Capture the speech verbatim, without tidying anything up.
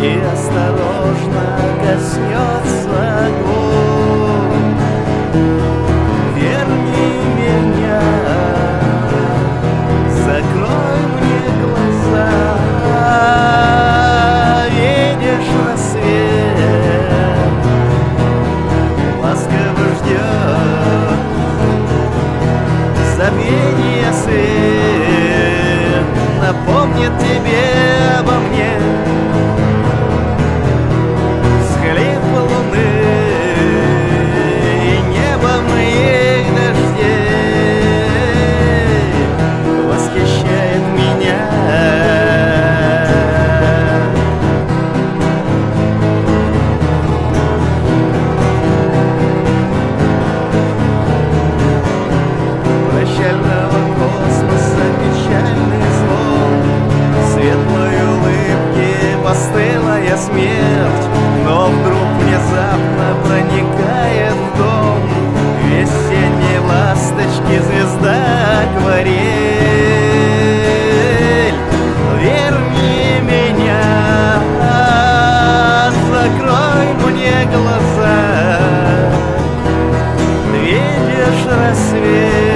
и осторожно коснется губ. Верни меня, закрой мне глаза. Видишь рассвет, ласково ждет забвение свет, напомнит тебе обо мне. Всхлип луны и небо моих дождей восхищает меня. Прощального космоса печальный звон, светлой улыбки постылая смерть. Но вдруг внезапно проникает в дом весенней ласточки звезда акварель. Верни меня, закрой мне глаза. Видишь рассвет,